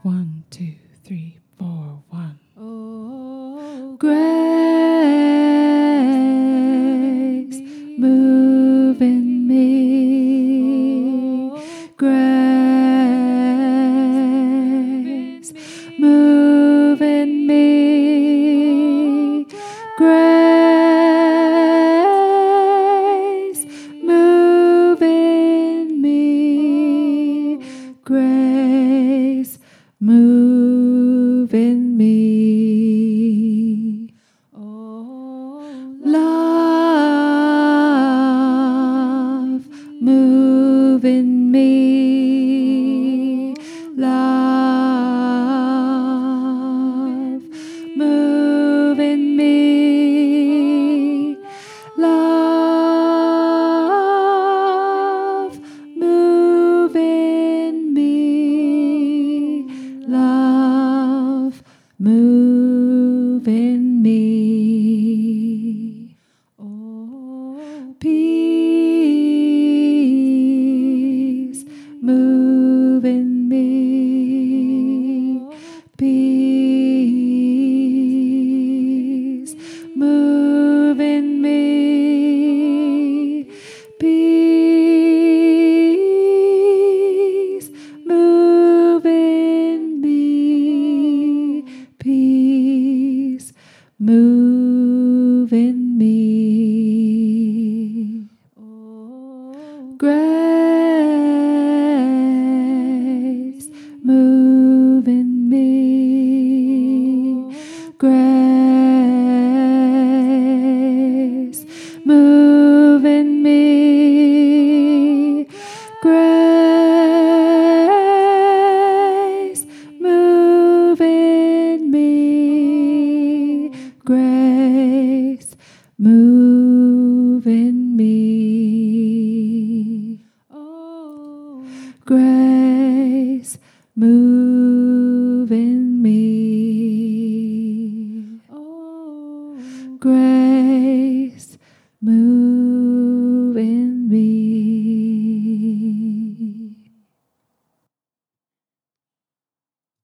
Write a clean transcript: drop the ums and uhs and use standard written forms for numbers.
1, 2, 3, 4, 1. Oh, Grace, move in me. Grace, move in me. Grace, move in me. Grace, move in me. oh, Love, move in me. Love, move in me. Love, move in me. Love, move in me. oh, Peace, move in me. Peace, move in me. Peace, move in me. Peace, move in me. oh, Grace, move in me. Grace, move in me. Grace, move in me. Grace, move in me. oh, Grace, move in me. oh, Grace, move